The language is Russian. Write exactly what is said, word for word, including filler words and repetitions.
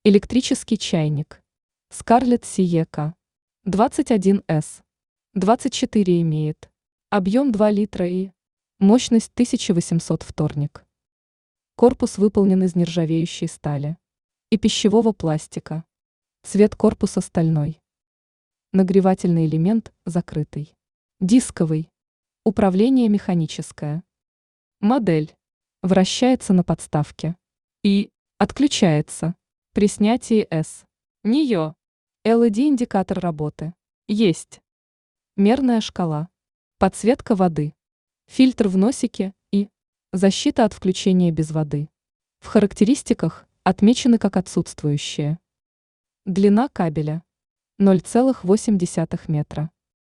Электрический чайник. Скарлетт Сиека. двадцать один эс. двадцать четыре имеет. Объем два литра и мощность тысяча восемьсот вторник. Корпус выполнен из нержавеющей стали и пищевого пластика. Цвет корпуса стальной. Нагревательный элемент закрытый. Дисковый. Управление механическое. Модель. Вращается на подставке. И отключается при снятии С. Нее. эл и ди-индикатор работы. Есть. Мерная шкала. Подсветка воды. Фильтр в носике и защита от включения без воды. В характеристиках отмечены как отсутствующие. Длина кабеля ноль целых восемь десятых метра.